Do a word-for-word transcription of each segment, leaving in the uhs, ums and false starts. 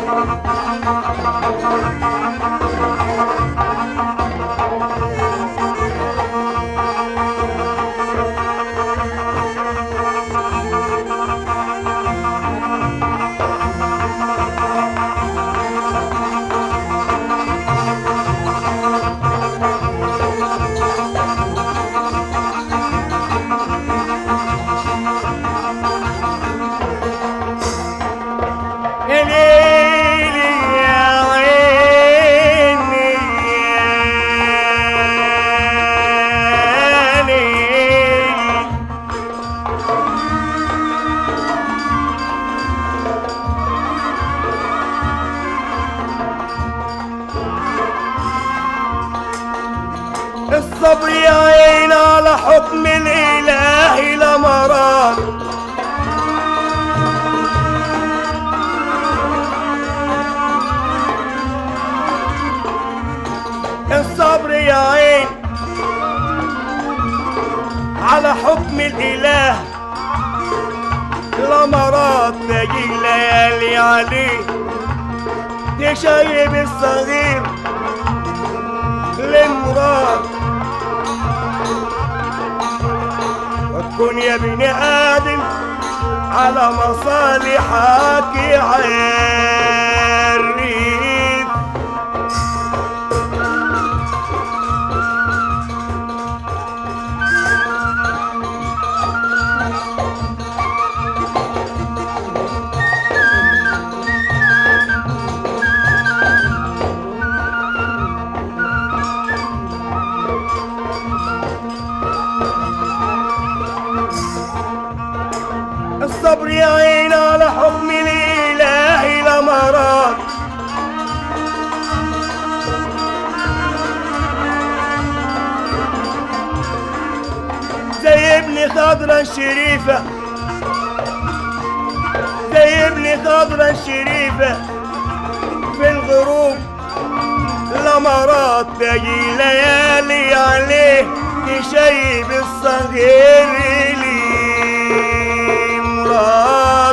الصبر يا عين على حكم الإله لمرار، الصبر يا عين على حكم الإله لمرات، تجي ليالي عليه تشيب الصغير لمراد، وتكون يا بني آدم على مصالحك عريف. الصبر يا عين على حكم الإله لمرات، زي ابن خضرة الشريفة، زي ابن خضرة الشريفة في الغروب لمرات، تجي ليالي عليه تشيب الصغير لي مراد.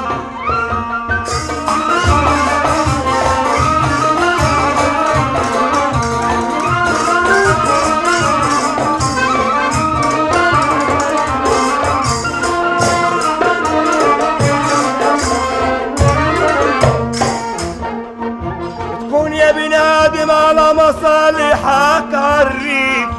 تكون يا بني آدم على مصالحك عريف،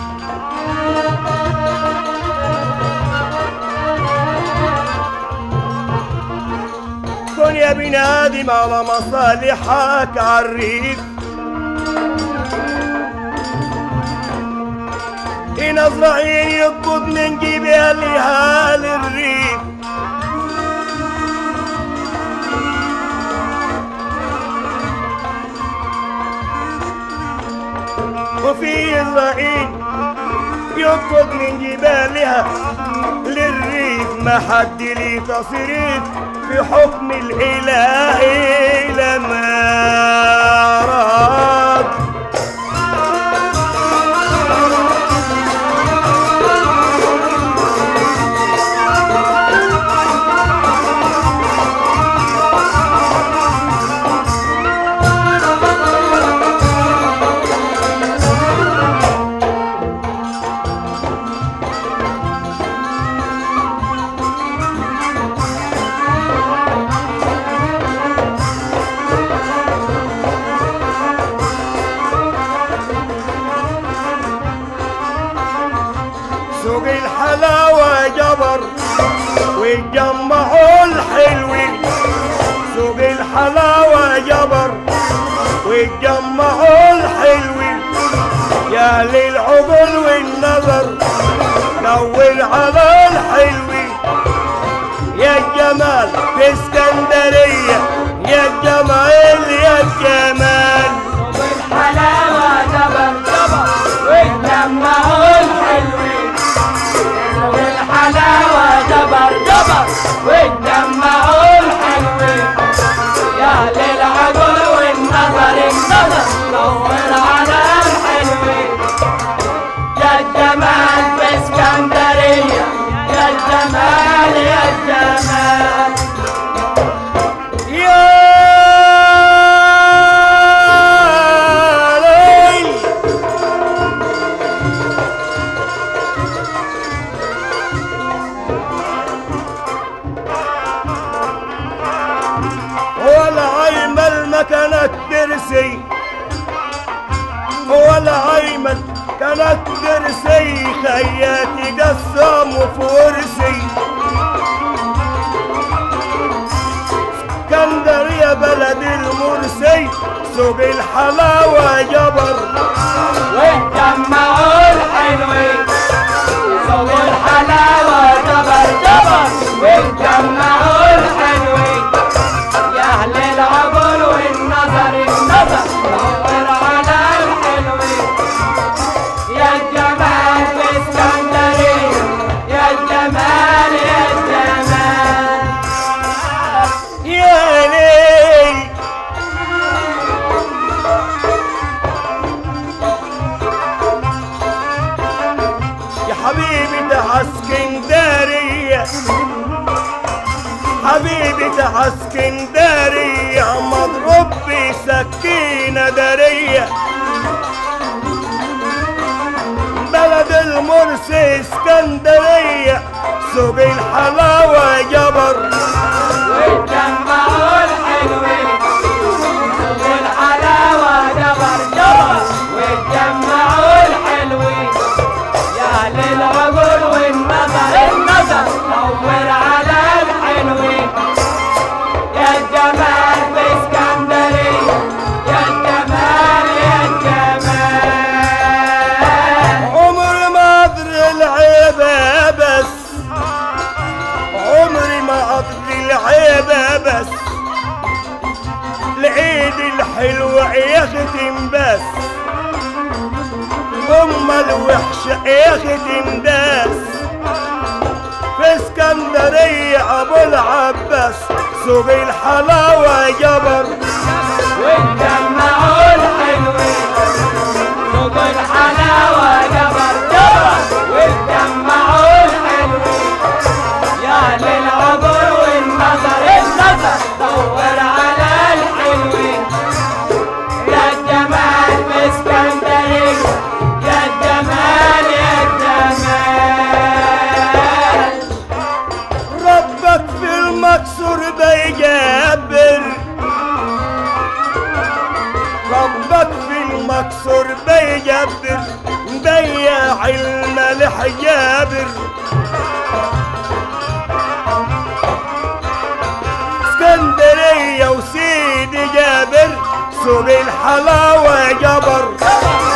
كن يا بني آدم على مصالحك عريف، إن أزرعين يقبض من جبالها للريف، وفي إسرائيل يقبض من جبالها للريف، ما حد لي تصريف في حكم الإله لما أراد. سوق الحلاوة جبر ويتجمعوا الحلوين، سوق الحلاوة جبر ويتجمعوا الحلوين، يا للعقل والنظر دور على الحلوين، يا الجمال في اسكندرية يا الجمال يا الجمال. سوق الحلاوة جبر جبر ويتجمعوا الحلوين، سوق الحلاوة جبر جبر ويتجمعوا الحلوين، يا للعقل والنظر النظر دور على الحلوين، يا الجمال في اسكندرية يا الجمال يا الجمال. يا كانت ترسي والعيمن كانت ترسي خياتي قسم وفرسي اسكندرية بلد المرسي سوق الحلاوة جبر واتجمعوا الحلوين سوق الحلاوة جبر جبر واتجمعوا الحلوين يا أهل العقل والنظر النظر دور على الحلوين يا الجمال في اسكندرية يا الجمال يا الجمال يا ليل يا حبيبي ده اسكندرية حبيبي ده اسكندرية مضروب بسكينة دارية بلد المرسي اسكندرية سوق الحلاوة جبر واتجمعوا الحلوين سوق الحلاوة جبر جبر واتجمعوا الحلوين يا أهل العقول والنظر النظر دور على الحلوين يا الجمال في اسكندرية يا الجمال يا الجمال عمري ما ادري العيبة بس عمري ما ادري العيبة بس العيد الحلو يختم بس ام الوحشة يختم داس في اسكندرية ابو العباس سوق الحلاوة جبر واتجمعوا الحلوين سوق الحلاوة جبر جبر واتجمعوا الحلوين يا أهل العقول والنظر النظر دور على الحلوين يا الجمال في اسكندرية يا الجمال يا الجمال ربك في المكسور بيجبر ربك في المكسور بيجبر بياع الملح جابر اسكندرية وسيدي جابر سوق الحلاوة جبر